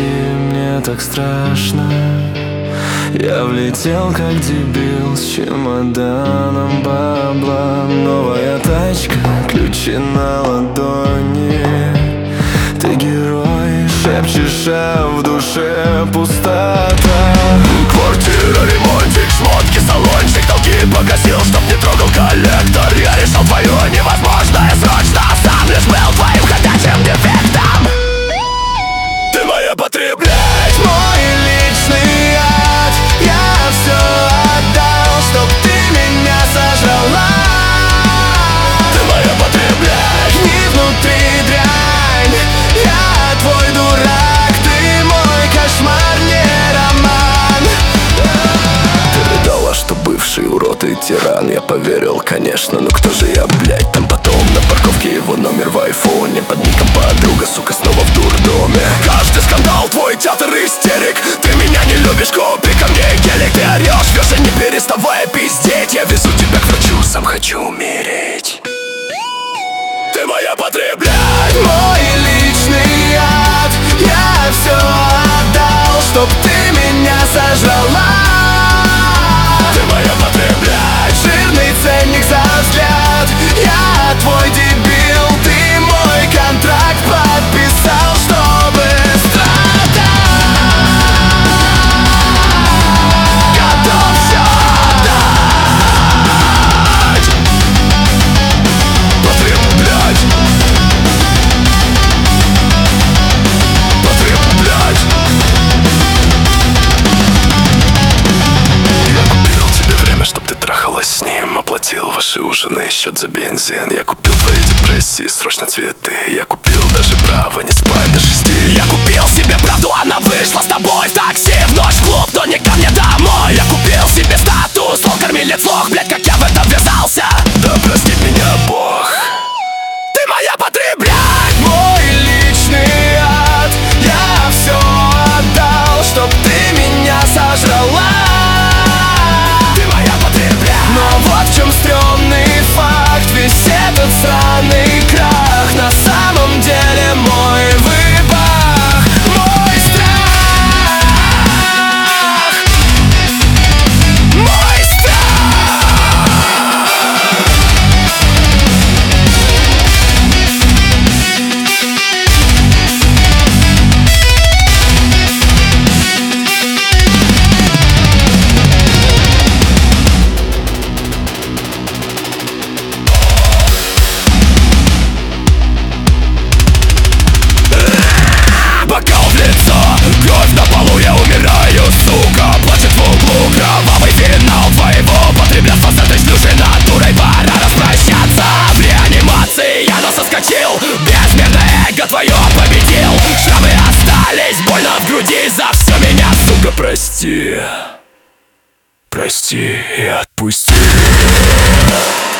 мне так страшно. Я влетел как дебил с чемоданом бабла. Новая тачка, ключи на ладони. Ты герой, шепчешь, а в душе пустота. Квартира, ремонтик, шмотки, салончик. Долги погасил, чтоб не трогал коллектор. Я решил твое невозможное срочно. Сам лишь был твоим ходячим дефектом. Ты моя потреблять, мой личный ад. Я все отдал, чтоб ты меня сожрала. ты моя потреблять. Не внутри дрянь, я твой дурак. Ты мой кошмар, не роман. Ты рыдала, что бывший урод и тиран. Я поверил, конечно, но кто же я, блядь? Там потом на парковке его номер в айфоне. Под ником подруга, сука, снова в дурдоме. Каждый скандал, твой театр истерик. Ты меня не любишь, купи ко мне гелик. Ты орешь, вёшь, не переставая пиздеть. Я везу тебя к врачу, сам хочу умереть. Ты моя потреблять, мой личный ад. Я все отдал, чтоб ты меня сожрала. ты моя потреблять. Жирный ценник за взгляд. Я твой дебил. Ты мой контракт подписал, чтобы страдать. Готов всё отдать. Потреблять. Потреблять. Я купил тебе время, чтоб ты трахалась с ним. Оплатил ваши ужины, счет за бензин. Я купил твои депрессии, срочно цветы. Я купил даже право не спать до 6. Я купил себе правду, она вышла с тобой в такси. В ночь в клуб, но не ко мне домой. Я купил себе статус, лох, кормилец, лох. Блять, как я в это ввязался. Да простит меня Бог. Ты моя потреблять, мой личный ад. Я все отдал, чтоб ты меня сожрала. ты моя потреблять. Но вот в чем стрёмный факт. Весь этот сраный крах на самом деле мой выбор, мой страх. Мой страх. Бокал в лицо, кровь на полу, я умираю, сука. Плачет в углу кровавый финал твоего потреблятства. С этой шлюшей натурой пора распрощаться. В реанимации я соскочил, безмерное эго твое победил. Шрамы остались, больно в груди за все меня, сука, прости. Прости и отпусти.